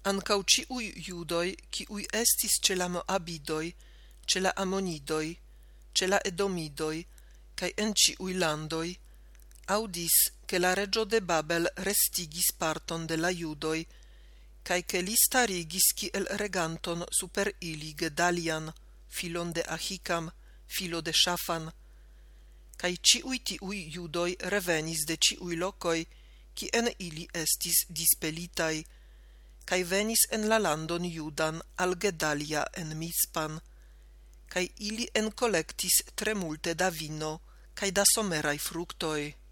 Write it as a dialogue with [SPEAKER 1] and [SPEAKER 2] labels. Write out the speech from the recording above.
[SPEAKER 1] Ancau ciui judoi, ciui estis ce la Moabidoi, ce la Ammonidoi, ce la Edomidoi, cae en ciui landoi, audis che la regio de Babel restigis parton de la judoi, cae che li starigis ciel reganton super ili Gedalian, filon de Ahikam, filo de Shafan, cae ciui tiui judoi revenis de ciui locoi, qui en ili estis dispelitai, cae venis en la landon Judan al Gedalia en Mizpan, cae ili encollectis tre multe da vino, cae da somerai fructoi.